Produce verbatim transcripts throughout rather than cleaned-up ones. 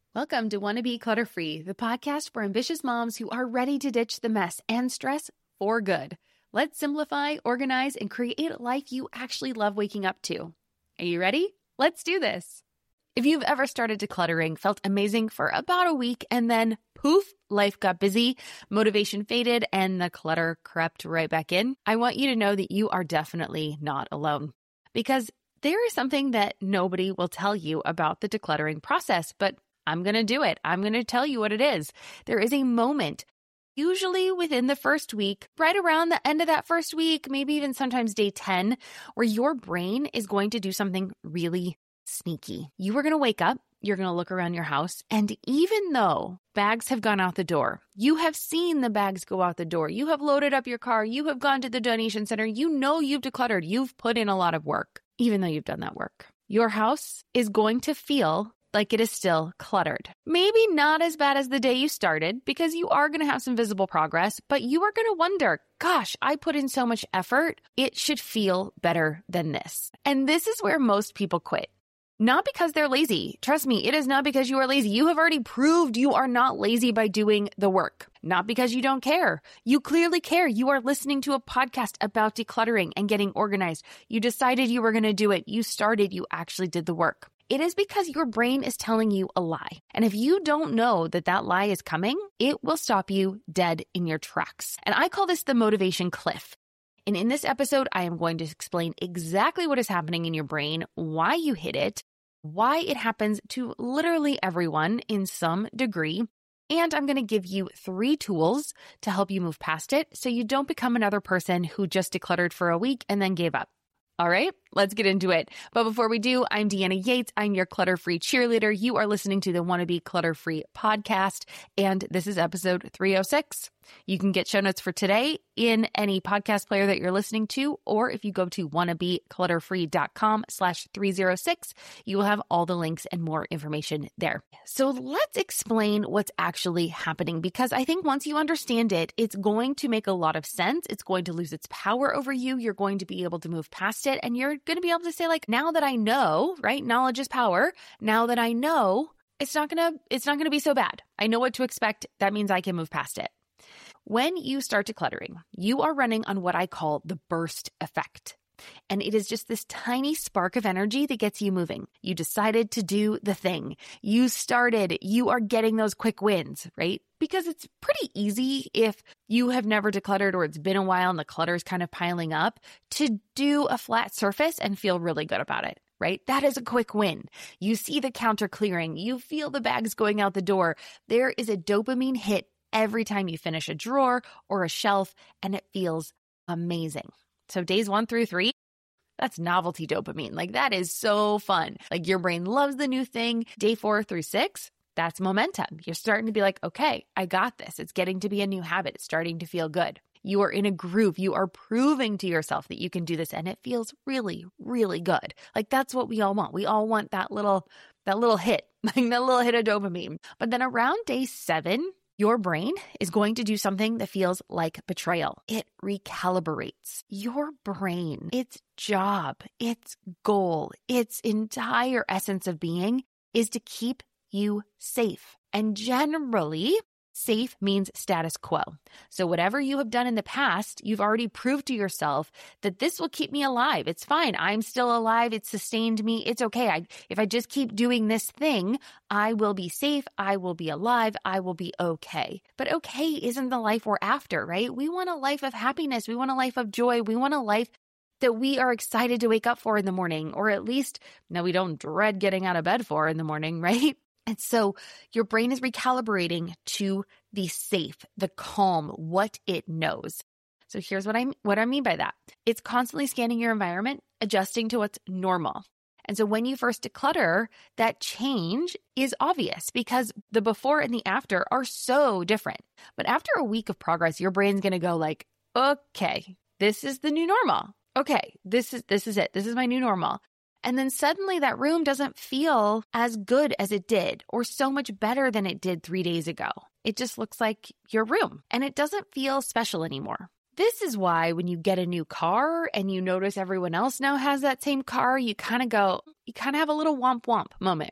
Welcome to Wanna Be Clutter-Free, the podcast for ambitious moms who are ready to ditch the mess and stress for good. Let's simplify, organize, and create a life you actually love waking up to. Are you ready? Let's do this. If you've ever started decluttering, felt amazing for about a week, and then poof, life got busy, motivation faded, and the clutter crept right back in, I want you to know that you are definitely not alone. Because there is something that nobody will tell you about the decluttering process, but I'm going to do it. I'm going to tell you what it is. There is a moment, usually within the first week, right around the end of that first week, maybe even sometimes day ten, where your brain is going to do something really sneaky. You are going to wake up, you're going to look around your house, and even though bags have gone out the door, you have seen the bags go out the door, you have loaded up your car, you have gone to the donation center, you know you've decluttered, you've put in a lot of work, even though you've done that work. Your house is going to feel like it is still cluttered. Maybe not as bad as the day you started, because you are going to have some visible progress, but you are going to wonder, gosh, I put in so much effort. It should feel better than this. And this is where most people quit. Not because they're lazy. Trust me, it is not because you are lazy. You have already proved you are not lazy by doing the work. Not because you don't care. You clearly care. You are listening to a podcast about decluttering and getting organized. You decided you were going to do it. You started. You actually did the work. It is because your brain is telling you a lie. And if you don't know that that lie is coming, it will stop you dead in your tracks. And I call this the motivation cliff. And in this episode, I am going to explain exactly what is happening in your brain, why you hit it, why it happens to literally everyone in some degree. And I'm going to give you three tools to help you move past it so you don't become another person who just decluttered for a week and then gave up. All right, let's get into it. But before we do, I'm Deanna Yates. I'm your clutter-free cheerleader. You are listening to the Wanna Be Clutter-Free podcast, and this is episode three oh six. You can get show notes for today in any podcast player that you're listening to, or if you go to wannabeclutterfree.com slash 306, you will have all the links and more information there. So let's explain what's actually happening, because I think once you understand it, it's going to make a lot of sense. It's going to lose its power over you. You're going to be able to move past it, and you're going to be able to say, like, now that I know, right? Knowledge is power. Now that I know, it's not going to, it's not going to be so bad. I know what to expect. That means I can move past it. When you start decluttering, you are running on what I call the burst effect. And it is just this tiny spark of energy that gets you moving. You decided to do the thing. You started. You are getting those quick wins, right? Because it's pretty easy if you have never decluttered or it's been a while and the clutter is kind of piling up to do a flat surface and feel really good about it, right? That is a quick win. You see the counter clearing. You feel the bags going out the door. There is a dopamine hit every time you finish a drawer or a shelf, and it feels amazing. So days one through three, that's novelty dopamine. Like, that is so fun. Like, your brain loves the new thing. Day four through six, that's momentum. You're starting to be like, okay, I got this. It's getting to be a new habit. It's starting to feel good. You are in a groove. You are proving to yourself that you can do this, and it feels really, really good. Like, that's what we all want. We all want that little, that little hit, like that little hit of dopamine. But then around day seven, your brain is going to do something that feels like betrayal. It recalibrates. Your brain, its job, its goal, its entire essence of being is to keep you safe. And generally, safe means status quo. So whatever you have done in the past, you've already proved to yourself that this will keep me alive. It's fine. I'm still alive. It sustained me. It's okay. I, if I just keep doing this thing, I will be safe. I will be alive. I will be okay. But okay isn't the life we're after, right? We want a life of happiness. We want a life of joy. We want a life that we are excited to wake up for in the morning, or at least, no, we don't dread getting out of bed for in the morning, right? And so your brain is recalibrating to the safe, the calm, what it knows. So here's what I what I mean by that. It's constantly scanning your environment, adjusting to what's normal. And so when you first declutter, that change is obvious because the before and the after are so different. But after a week of progress, your brain's going to go like, okay, this is the new normal. Okay, this is this is it. This is my new normal. And then suddenly that room doesn't feel as good as it did or so much better than it did three days ago. It just looks like your room and it doesn't feel special anymore. This is why when you get a new car and you notice everyone else now has that same car, you kind of go, you kind of have a little womp womp moment, right?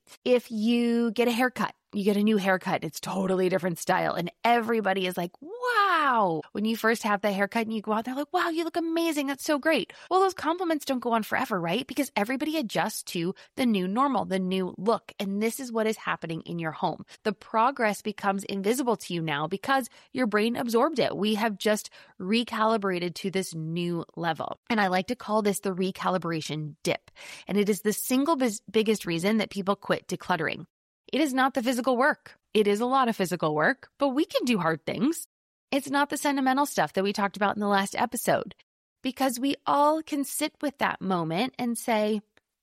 If you get a haircut, you get a new haircut, it's totally different style. And everybody is like, wow. When you first have the haircut and you go out, they're like, wow, you look amazing. That's so great. Well, those compliments don't go on forever, right? Because everybody adjusts to the new normal, the new look. And this is what is happening in your home. The progress becomes invisible to you now because your brain absorbed it. We have just recalibrated to this new level. And I like to call this the recalibration dip. And it is the single biz- biggest reason that people quit decluttering. It is not the physical work. It is a lot of physical work, but we can do hard things. It's not the sentimental stuff that we talked about in the last episode, because we all can sit with that moment and say,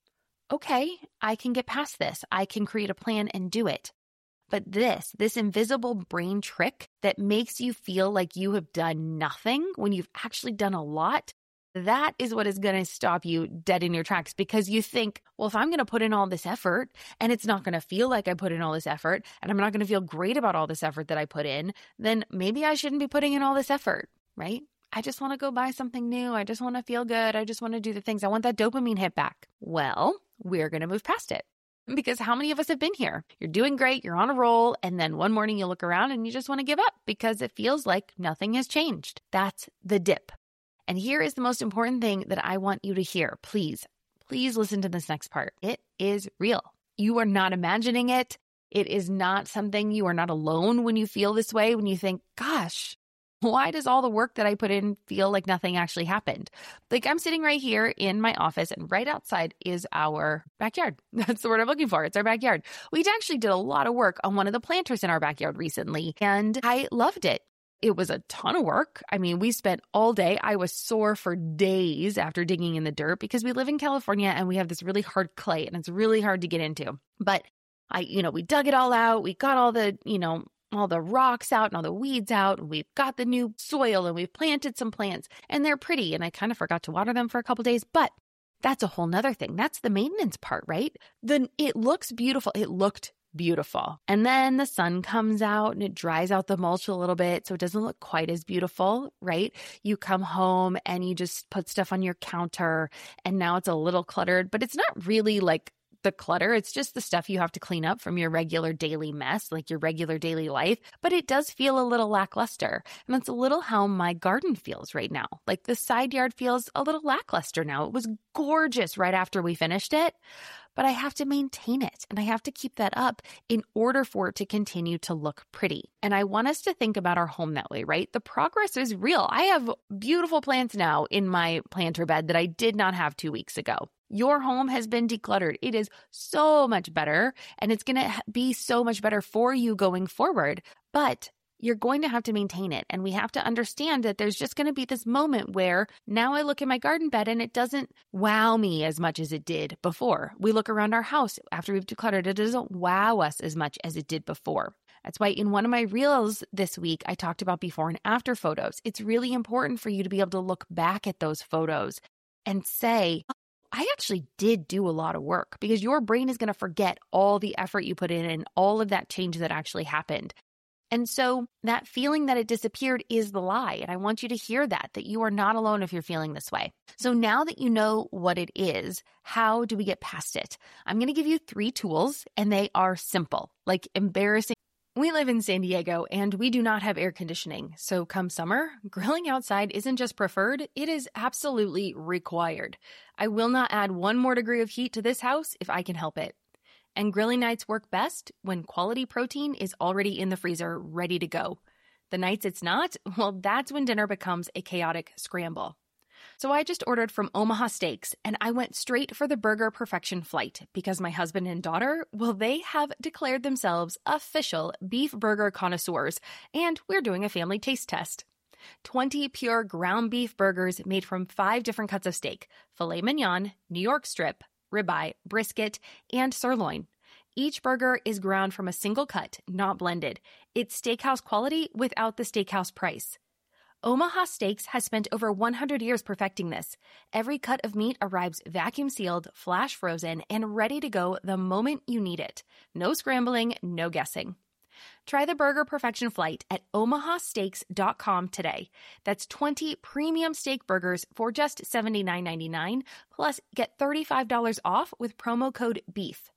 okay, I can get past this. I can create a plan and do it. But this, this invisible brain trick that makes you feel like you have done nothing when you've actually done a lot, that is what is going to stop you dead in your tracks, because you think, well, if I'm going to put in all this effort and it's not going to feel like I put in all this effort and I'm not going to feel great about all this effort that I put in, then maybe I shouldn't be putting in all this effort, right? I just want to go buy something new. I just want to feel good. I just want to do the things. I want that dopamine hit back. Well, we're going to move past it. Because how many of us have been here? You're doing great, you're on a roll, and then one morning you look around and you just want to give up because it feels like nothing has changed. That's the dip. And here is the most important thing that I want you to hear. Please, please listen to this next part. It is real. You are not imagining it. It is not something, you are not alone when you feel this way, when you think, gosh, why does all the work that I put in feel like nothing actually happened? Like, I'm sitting right here in my office and right outside is our backyard. That's the word I'm looking for. It's our backyard. We actually did a lot of work on one of the planters in our backyard recently, and I loved it. It was a ton of work. I mean, we spent all day. I was sore for days after digging in the dirt because we live in California and we have this really hard clay and it's really hard to get into. But I, you know, we dug it all out. We got all the, you know, all the rocks out and all the weeds out. And we've got the new soil and we've planted some plants and they're pretty. And I kind of forgot to water them for a couple days, but that's a whole nother thing. That's the maintenance part, right? Then it looks beautiful. It looked beautiful. And then the sun comes out and it dries out the mulch a little bit so it doesn't look quite as beautiful, right? You come home and you just put stuff on your counter and now it's a little cluttered, but it's not really like the clutter. It's just the stuff you have to clean up from your regular daily mess, like your regular daily life. But it does feel a little lackluster. And that's a little how my garden feels right now. Like the side yard feels a little lackluster now. It was gorgeous right after we finished it, but I have to maintain it and I have to keep that up in order for it to continue to look pretty. And I want us to think about our home that way, right? The progress is real. I have beautiful plants now in my planter bed that I did not have two weeks ago. Your home has been decluttered. It is so much better, and it's going to be so much better for you going forward, but you're going to have to maintain it. And we have to understand that there's just going to be this moment where now I look at my garden bed and it doesn't wow me as much as it did before. We look around our house after we've decluttered, it doesn't wow us as much as it did before. That's why in one of my reels this week, I talked about before and after photos. It's really important for you to be able to look back at those photos and say, I actually did do a lot of work, because your brain is going to forget all the effort you put in and all of that change that actually happened. And so that feeling that it disappeared is the lie. And I want you to hear that, that you are not alone if you're feeling this way. So now that you know what it is, how do we get past it? I'm going to give you three tools, and they are simple, like embarrassing. We live in San Diego and we do not have air conditioning. So come summer, grilling outside isn't just preferred, it is absolutely required. I will not add one more degree of heat to this house if I can help it. And grilling nights work best when quality protein is already in the freezer, ready to go. The nights it's not, well, that's when dinner becomes a chaotic scramble. So I just ordered from Omaha Steaks, and I went straight for the Burger Perfection Flight because my husband and daughter, well, they have declared themselves official beef burger connoisseurs, and we're doing a family taste test. twenty pure ground beef burgers made from five different cuts of steak: filet mignon, New York strip, ribeye, brisket, and sirloin. Each burger is ground from a single cut, not blended. It's steakhouse quality without the steakhouse price. Omaha Steaks has spent over one hundred years perfecting this. Every cut of meat arrives vacuum sealed, flash frozen, and ready to go the moment you need it. No scrambling, no guessing. Try the Burger Perfection Flight at omaha steaks dot com today. That's twenty premium steak burgers for just seventy-nine ninety-nine, plus get thirty-five dollars off with promo code BEEF.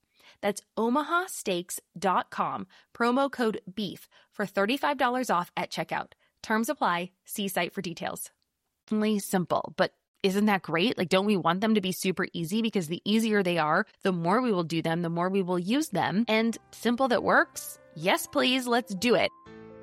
That's omaha steaks dot com, promo code BEEF for thirty-five dollars off at checkout. Terms apply. See site for details. Only simple, but isn't that great? Like, don't we want them to be super easy? Because the easier they are, the more we will do them, the more we will use them. And simple that works? Yes, please. Let's do it.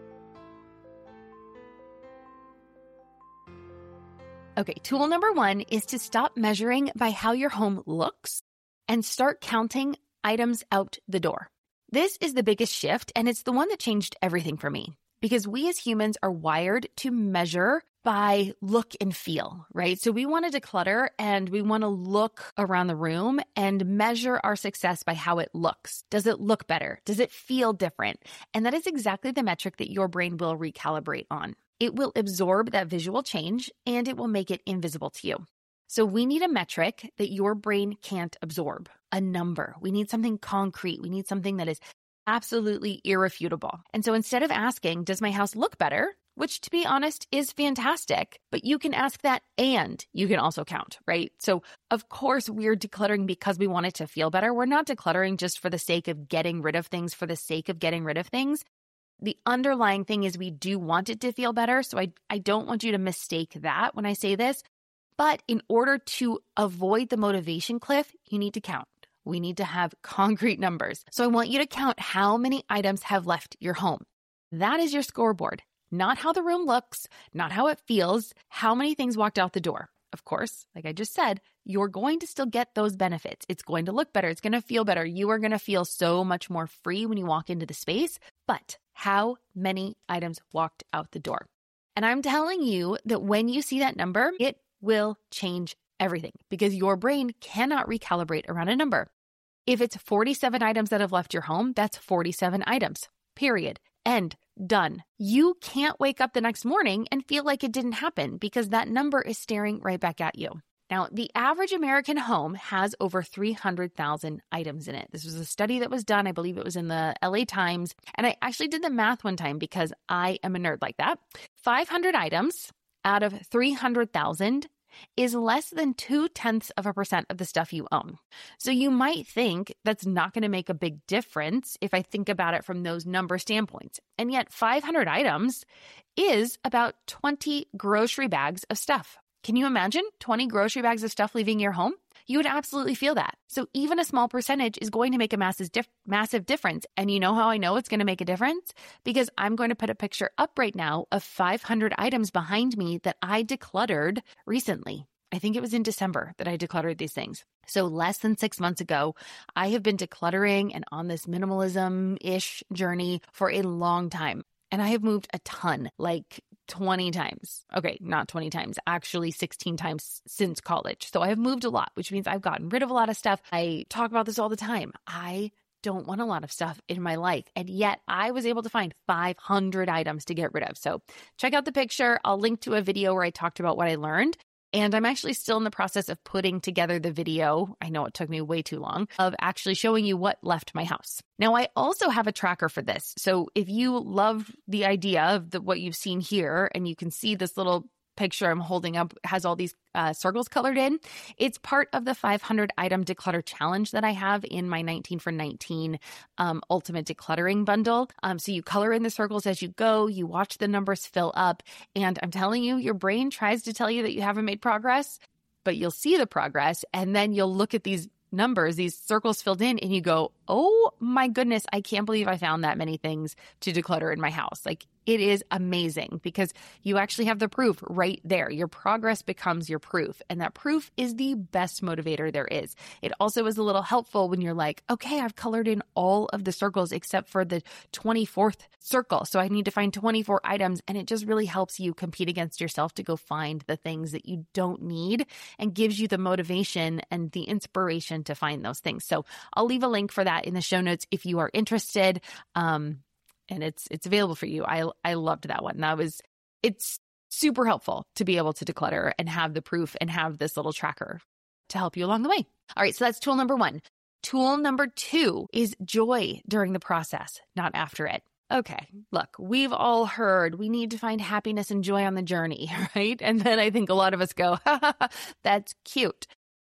Okay, tool number one is to stop measuring by how your home looks and start counting items out the door. This is the biggest shift, and it's the one that changed everything for me, because we as humans are wired to measure by look and feel, right? So we want to declutter and we want to look around the room and measure our success by how it looks. Does it look better? Does it feel different? And that is exactly the metric that your brain will recalibrate on. It will absorb that visual change and it will make it invisible to you. So we need a metric that your brain can't absorb, a number. We need something concrete. We need something that is absolutely irrefutable. And so instead of asking, does my house look better? Which, to be honest, is fantastic, but you can ask that and you can also count, right? So of course we're decluttering because we want it to feel better. We're not decluttering just for the sake of getting rid of things for the sake of getting rid of things. The underlying thing is we do want it to feel better. So I, I don't want you to mistake that when I say this. But in order to avoid the motivation cliff, you need to count. We need to have concrete numbers. So I want you to count how many items have left your home. That is your scoreboard. Not how the room looks, not how it feels, how many things walked out the door. Of course, like I just said, you're going to still get those benefits. It's going to look better. It's going to feel better. You are going to feel so much more free when you walk into the space. But how many items walked out the door? And I'm telling you that when you see that number, it will change everything because your brain cannot recalibrate around a number. If it's forty-seven items that have left your home, that's forty-seven items, period. End. Done. You can't wake up the next morning and feel like it didn't happen because that number is staring right back at you. Now, the average American home has over three hundred thousand items in it. This was a study that was done. I believe it was in the L A Times. And I actually did the math one time because I am a nerd like that. five hundred items out of three hundred thousand is less than two-tenths of a percent of the stuff you own. So you might think that's not going to make a big difference if I think about it from those number standpoints. And yet five hundred items is about twenty grocery bags of stuff. Can you imagine twenty grocery bags of stuff leaving your home? You would absolutely feel that. So even a small percentage is going to make a massive, dif- massive difference. And you know how I know it's going to make a difference? Because I'm going to put a picture up right now of five hundred items behind me that I decluttered recently. I think it was in December that I decluttered these things. So less than six months ago, I have been decluttering and on this minimalism-ish journey for a long time. And I have moved a ton, like twenty times. Okay, not twenty times, actually sixteen times since college. So I have moved a lot, which means I've gotten rid of a lot of stuff. I talk about this all the time. I don't want a lot of stuff in my life. And yet I was able to find five hundred items to get rid of. So check out the picture. I'll link to a video where I talked about what I learned. And I'm actually still in the process of putting together the video. I know it took me way too long of actually showing you what left my house. Now, I also have a tracker for this. So if you love the idea of the, what you've seen here, and you can see this little picture I'm holding up has all these uh, circles colored in. It's part of the five hundred item declutter challenge that I have in my nineteen for nineteen um, ultimate decluttering bundle. Um, so you color in the circles as you go, you watch the numbers fill up, and I'm telling you, your brain tries to tell you that you haven't made progress, but you'll see the progress, and then you'll look at these numbers, these circles filled in, and you go, oh my goodness, I can't believe I found that many things to declutter in my house. Like, it is amazing because you actually have the proof right there. Your progress becomes your proof, and that proof is the best motivator there is. It also is a little helpful when you're like, okay, I've colored in all of the circles except for the twenty-fourth circle. So I need to find twenty-four items, and it just really helps you compete against yourself to go find the things that you don't need and gives you the motivation and the inspiration to find those things. So I'll leave a link for that in the show notes if you are interested. Um, and it's it's available for you. I I loved that one. That was it's super helpful to be able to declutter and have the proof and have this little tracker to help you along the way. All right, so that's tool number one. Tool number two is joy during the process, not after it. Okay, look, we've all heard we need to find happiness and joy on the journey, right? And then I think a lot of us go, ha, ha, ha, that's cute.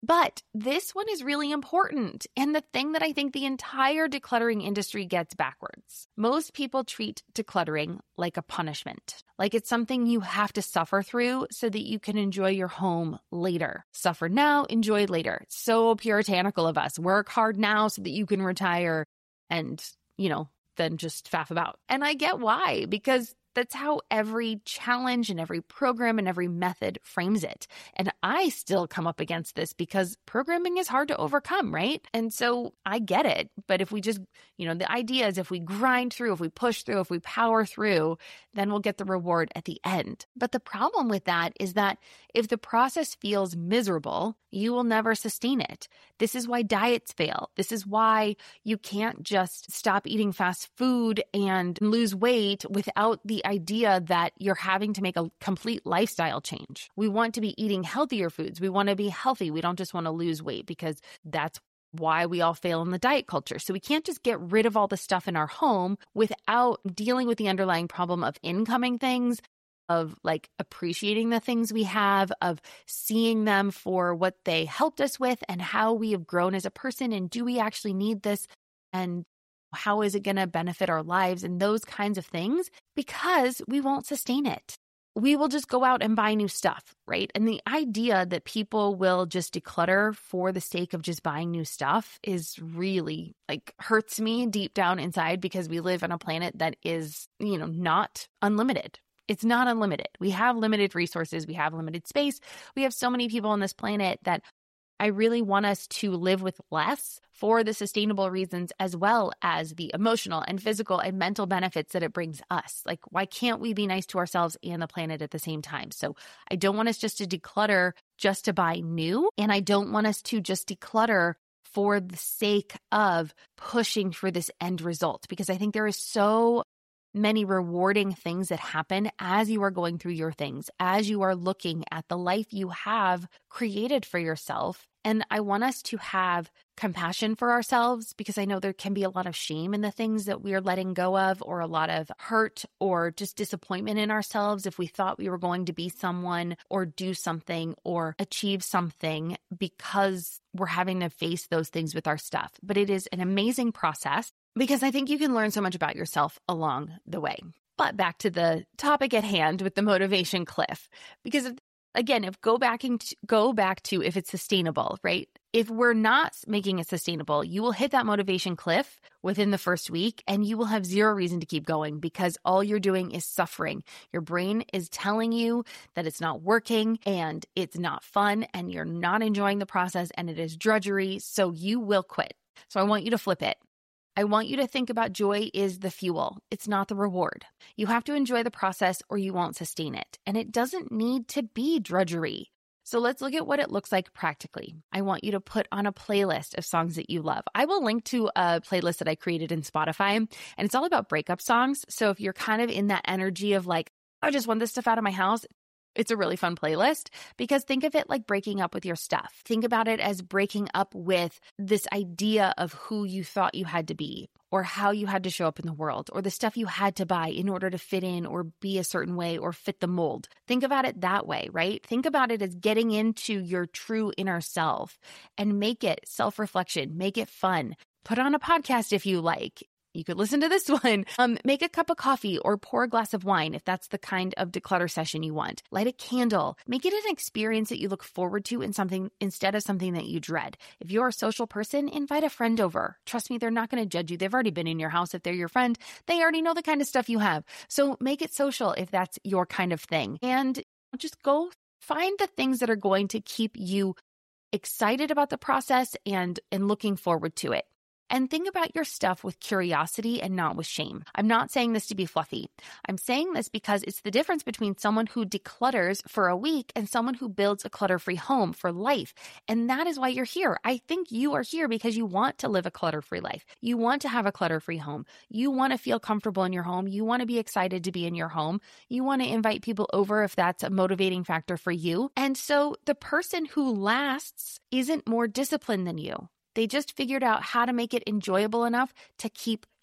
But this one is really important, and the thing that I think the entire decluttering industry gets backwards. Most people treat decluttering like a punishment, like it's something you have to suffer through so that you can enjoy your home later. Suffer now, enjoy later. So puritanical of us. Work hard now so that you can retire and, you know, then just faff about. And I get why, because that's how every challenge and every program and every method frames it. And I still come up against this because programming is hard to overcome, right? And so I get it. But if we just, you know, the idea is if we grind through, if we push through, if we power through, then we'll get the reward at the end. But the problem with that is that if the process feels miserable, you will never sustain it. This is why diets fail. This is why you can't just stop eating fast food and lose weight without the idea that you're having to make a complete lifestyle change. We want to be eating healthier foods. We want to be healthy. We don't just want to lose weight because that's why we all fail in the diet culture. So we can't just get rid of all the stuff in our home without dealing with the underlying problem of incoming things, of like appreciating the things we have, of seeing them for what they helped us with and how we have grown as a person. And do we actually need this? And how is it going to benefit our lives and those kinds of things? Because we won't sustain it. We will just go out and buy new stuff, right? And the idea that people will just declutter for the sake of just buying new stuff is really like hurts me deep down inside, because we live on a planet that is, you know, not unlimited. It's not unlimited. We have limited resources. We have limited space. We have so many people on this planet that I really want us to live with less for the sustainable reasons, as well as the emotional and physical and mental benefits that it brings us. Like, why can't we be nice to ourselves and the planet at the same time? So I don't want us just to declutter just to buy new. And I don't want us to just declutter for the sake of pushing for this end result, because I think there is so many rewarding things that happen as you are going through your things, as you are looking at the life you have created for yourself. And I want us to have compassion for ourselves, because I know there can be a lot of shame in the things that we are letting go of, or a lot of hurt or just disappointment in ourselves if we thought we were going to be someone or do something or achieve something, because we're having to face those things with our stuff. But it is an amazing process, because I think you can learn so much about yourself along the way. But back to the topic at hand with the motivation cliff, because again, if go back and go back to if it's sustainable, right? If we're not making it sustainable, you will hit that motivation cliff within the first week, and you will have zero reason to keep going, because all you're doing is suffering. Your brain is telling you that it's not working and it's not fun and you're not enjoying the process and it is drudgery. So you will quit. So I want you to flip it. I want you to think about joy is the fuel. It's not the reward. You have to enjoy the process or you won't sustain it. And it doesn't need to be drudgery. So let's look at what it looks like practically. I want you to put on a playlist of songs that you love. I will link to a playlist that I created in Spotify, and it's all about breakup songs. So if you're kind of in that energy of like, I just want this stuff out of my house, it's a really fun playlist, because think of it like breaking up with your stuff. Think about it as breaking up with this idea of who you thought you had to be, or how you had to show up in the world, or the stuff you had to buy in order to fit in or be a certain way or fit the mold. Think about it that way, right? Think about it as getting into your true inner self and make it self-reflection, make it fun. Put on a podcast if you like. You could listen to this one. Um, make a cup of coffee or pour a glass of wine if that's the kind of declutter session you want. Light a candle. Make it an experience that you look forward to in something instead of something that you dread. If you're a social person, invite a friend over. Trust me, they're not going to judge you. They've already been in your house. If they're your friend, they already know the kind of stuff you have. So make it social if that's your kind of thing. And just go find the things that are going to keep you excited about the process and, and looking forward to it. And think about your stuff with curiosity and not with shame. I'm not saying this to be fluffy. I'm saying this because it's the difference between someone who declutters for a week and someone who builds a clutter-free home for life. And that is why you're here. I think you are here because you want to live a clutter-free life. You want to have a clutter-free home. You want to feel comfortable in your home. You want to be excited to be in your home. You want to invite people over if that's a motivating factor for you. And so the person who lasts isn't more disciplined than you. They just figured out how to make it enjoyable enough to keep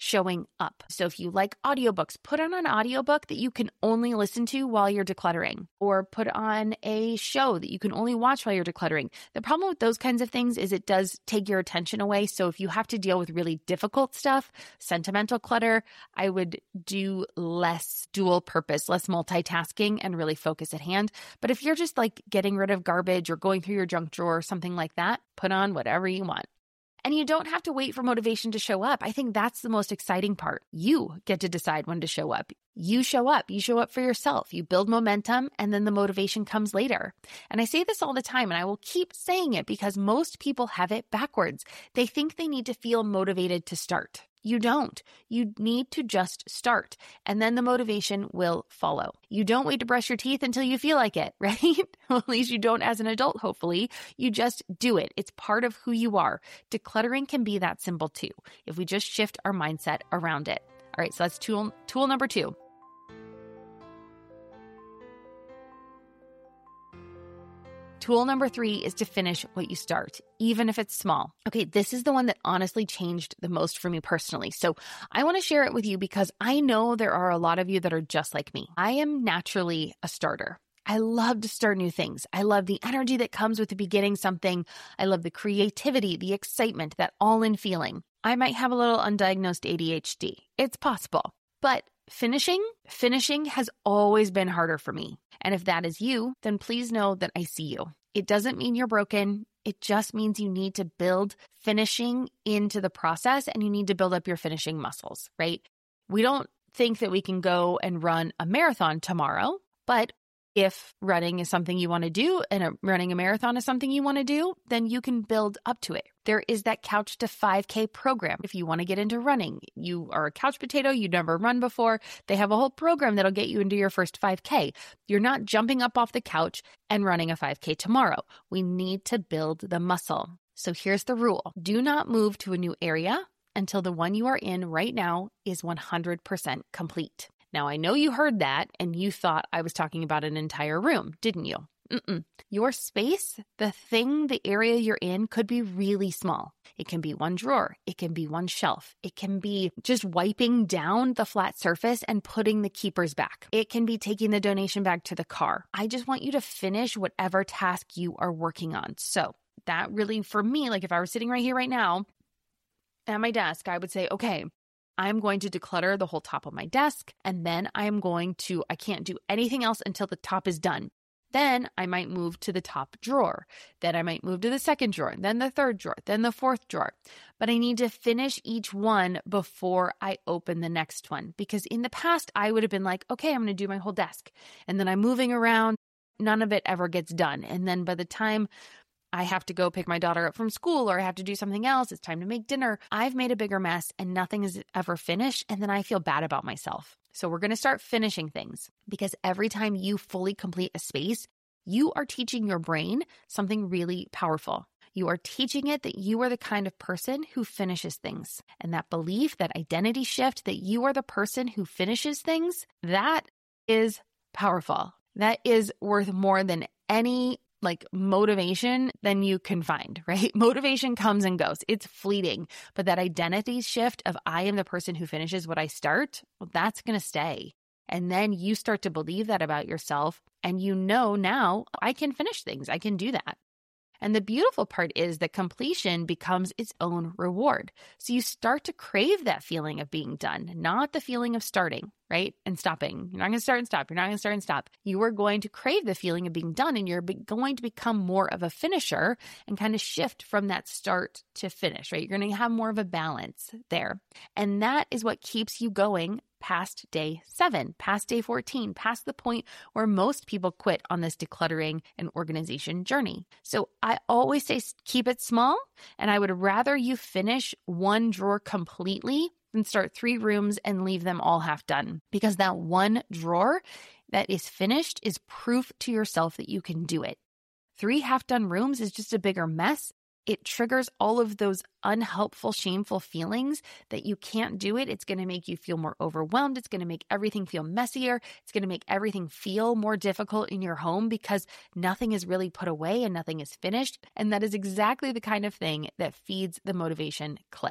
showing up. So if you like audiobooks, put on an audiobook that you can only listen to while you're decluttering, or put on a show that you can only watch while you're decluttering. The problem with those kinds of things is it does take your attention away. So if you have to deal with really difficult stuff, sentimental clutter, I would do less dual purpose, less multitasking, and really focus at hand. But if you're just like getting rid of garbage or going through your junk drawer or something like that, put on whatever you want. And you don't have to wait for motivation to show up. I think that's the most exciting part. You get to decide when to show up. You show up. You show up for yourself. You build momentum, and then the motivation comes later. And I say this all the time, and I will keep saying it because most people have it backwards. They think they need to feel motivated to start. You don't. You need to just start, and then the motivation will follow. You don't wait to brush your teeth until you feel like it, right? Well, at least you don't as an adult, hopefully. You just do it. It's part of who you are. Decluttering can be that simple too, if we just shift our mindset around it. All right, so that's tool, tool number two. Tool number three is to finish what you start, even if it's small. Okay, this is the one that honestly changed the most for me personally. So I want to share it with you because I know there are a lot of you that are just like me. I am naturally a starter. I love to start new things. I love the energy that comes with the beginning something. I love the creativity, the excitement, that all-in feeling. I might have a little undiagnosed A D H D. It's possible. But finishing, finishing has always been harder for me. And if that is you, then please know that I see you. It doesn't mean you're broken. It just means you need to build finishing into the process, and you need to build up your finishing muscles, right? We don't think that we can go and run a marathon tomorrow, but if running is something you want to do and a, running a marathon is something you want to do, then you can build up to it. There is that Couch to five K program. If you want to get into running, you are a couch potato, you've never run before, they have a whole program that'll get you into your first five K. You're not jumping up off the couch and running a five K tomorrow. We need to build the muscle. So here's the rule. Do not move to a new area until the one you are in right now is one hundred percent complete. Now, I know you heard that and you thought I was talking about an entire room, didn't you? Mm-mm. Your space, the thing, the area you're in could be really small. It can be one drawer. It can be one shelf. It can be just wiping down the flat surface and putting the keepers back. It can be taking the donation bag to the car. I just want you to finish whatever task you are working on. So that really, for me, like if I were sitting right here right now at my desk, I would say, okay, I'm going to declutter the whole top of my desk, and then I am going to, I can't do anything else until the top is done. Then I might move to the top drawer. Then I might move to the second drawer, then the third drawer, then the fourth drawer. But I need to finish each one before I open the next one. Because in the past, I would have been like, okay, I'm going to do my whole desk. And then I'm moving around. None of it ever gets done. And then by the time I have to go pick my daughter up from school, or I have to do something else, it's time to make dinner, I've made a bigger mess and nothing is ever finished. And then I feel bad about myself. So we're going to start finishing things, because every time you fully complete a space, you are teaching your brain something really powerful. You are teaching it that you are the kind of person who finishes things. And that belief, that identity shift, that you are the person who finishes things, that is powerful. That is worth more than any like motivation than you can find, right? Motivation comes and goes. It's fleeting. But that identity shift of I am the person who finishes what I start, well, that's going to stay. And then you start to believe that about yourself, and you know now I can finish things. I can do that. And the beautiful part is that completion becomes its own reward. So you start to crave that feeling of being done, not the feeling of starting, right? And stopping. You're not going to start and stop. You're not going to start and stop. You are going to crave the feeling of being done, and you're going to become more of a finisher and kind of shift from that start to finish, right? You're going to have more of a balance there. And that is what keeps you going past day seven, past day fourteen, past the point where most people quit on this decluttering and organization journey. So I always say keep it small, and I would rather you finish one drawer completely than start three rooms and leave them all half done. Because that one drawer that is finished is proof to yourself that you can do it. Three half-done rooms is just a bigger mess. It triggers all of those unhelpful, shameful feelings that you can't do it. It's going to make you feel more overwhelmed. It's going to make everything feel messier. It's going to make everything feel more difficult in your home because nothing is really put away and nothing is finished. And that is exactly the kind of thing that feeds the motivation cliff.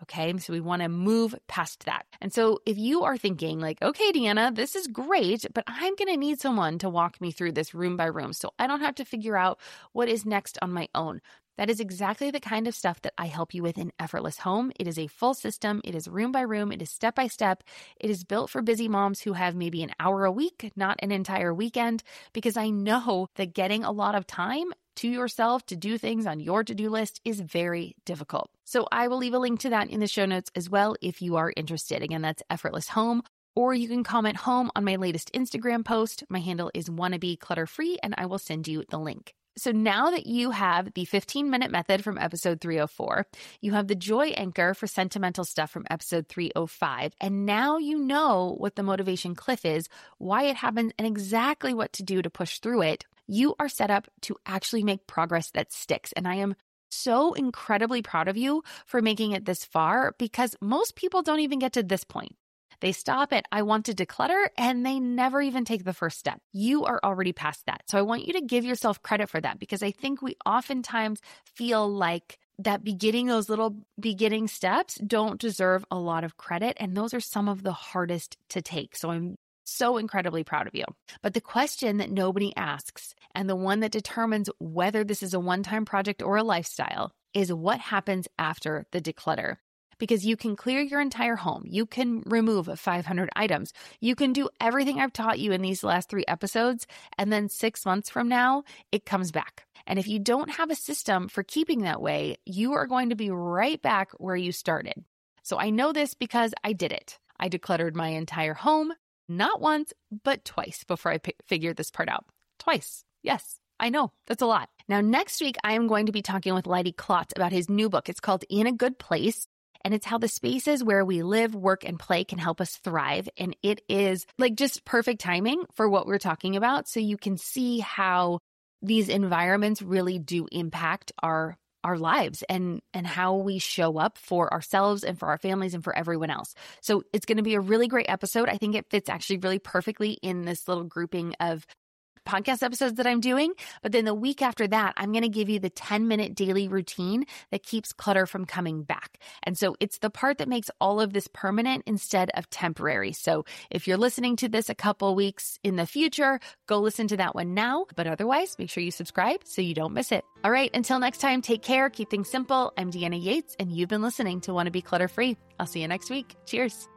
Okay. So we want to move past that. And so if you are thinking like, okay, Deanna, this is great, but I'm going to need someone to walk me through this room by room so I don't have to figure out what is next on my own. That is exactly the kind of stuff that I help you with in Effortless Home. It is a full system. It is room by room. It is step by step. It is built for busy moms who have maybe an hour a week, not an entire weekend, because I know that getting a lot of time to yourself to do things on your to-do list is very difficult. So I will leave a link to that in the show notes as well if you are interested. Again, that's Effortless Home. Or you can comment home on my latest Instagram post. My handle is wannabe clutter-free, and I will send you the link. So now that you have the fifteen minute method from episode three oh four, you have the joy anchor for sentimental stuff from episode three oh five, and now you know what the motivation cliff is, why it happens, and exactly what to do to push through it, you are set up to actually make progress that sticks. And I am so incredibly proud of you for making it this far, because most people don't even get to this point. They stop at, I want to declutter, and they never even take the first step. You are already past that. So I want you to give yourself credit for that, because I think we oftentimes feel like that beginning, those little beginning steps don't deserve a lot of credit. And those are some of the hardest to take. So I'm so incredibly proud of you. But the question that nobody asks, and the one that determines whether this is a one-time project or a lifestyle, is what happens after the declutter. Because you can clear your entire home. You can remove five hundred items. You can do everything I've taught you in these last three episodes. And then six months from now, it comes back. And if you don't have a system for keeping that way, you are going to be right back where you started. So I know this because I did it. I decluttered my entire home, not once, but twice before I p- figured this part out. Twice. Yes. I know, that's a lot. Now, next week, I am going to be talking with Leidy Klotz about his new book. It's called In a Good Place. And it's how the spaces where we live, work, and play can help us thrive. And it is like just perfect timing for what we're talking about. So you can see how these environments really do impact our our lives and, and how we show up for ourselves and for our families and for everyone else. So it's going to be a really great episode. I think it fits actually really perfectly in this little grouping of podcast episodes that I'm doing. But then the week after that, I'm going to give you the ten minute daily routine that keeps clutter from coming back. And so it's the part that makes all of this permanent instead of temporary. So if you're listening to this a couple weeks in the future, go listen to that one now. But otherwise, make sure you subscribe so you don't miss it. All right. Until next time, take care. Keep things simple. I'm Deanna Yates, and you've been listening to Wanna Be Clutter Free. I'll see you next week. Cheers.